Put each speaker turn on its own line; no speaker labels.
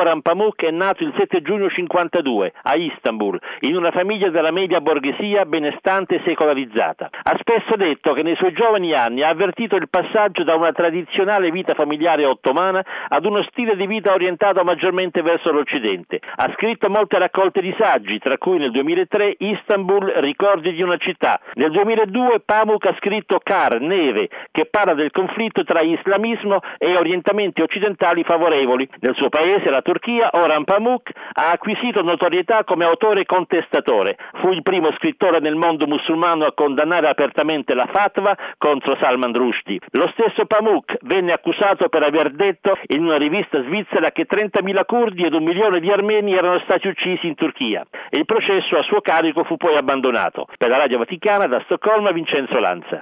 Orhan Pamuk è nato il 7 giugno 52 a Istanbul, in una famiglia della media borghesia benestante e secolarizzata. Ha spesso detto che nei suoi giovani anni ha avvertito il passaggio da una tradizionale vita familiare ottomana ad uno stile di vita orientato maggiormente verso l'Occidente. Ha scritto molte raccolte di saggi, tra cui nel 2003 Istanbul, ricordi di una città. Nel 2002 Pamuk ha scritto Kar, neve, che parla del conflitto tra islamismo e orientamenti occidentali favorevoli. Nel suo paese, la Turchia, Orhan Pamuk ha acquisito notorietà come autore contestatore. Fu il primo scrittore nel mondo musulmano a condannare apertamente la fatwa contro Salman Rushdie. Lo stesso Pamuk venne accusato per aver detto in una rivista svizzera che 30.000 curdi ed 1 milione di armeni erano stati uccisi in Turchia. Il processo a suo carico fu poi abbandonato. Per la Radio Vaticana, da Stoccolma, Vincenzo Lanza.